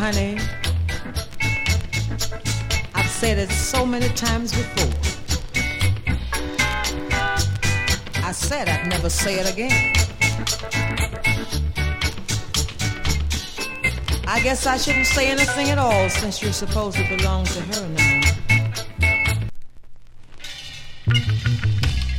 honey, I've said it so many times before. I said I'd never say it again. I guess I shouldn't say anything at all since you're supposed to belong to her now.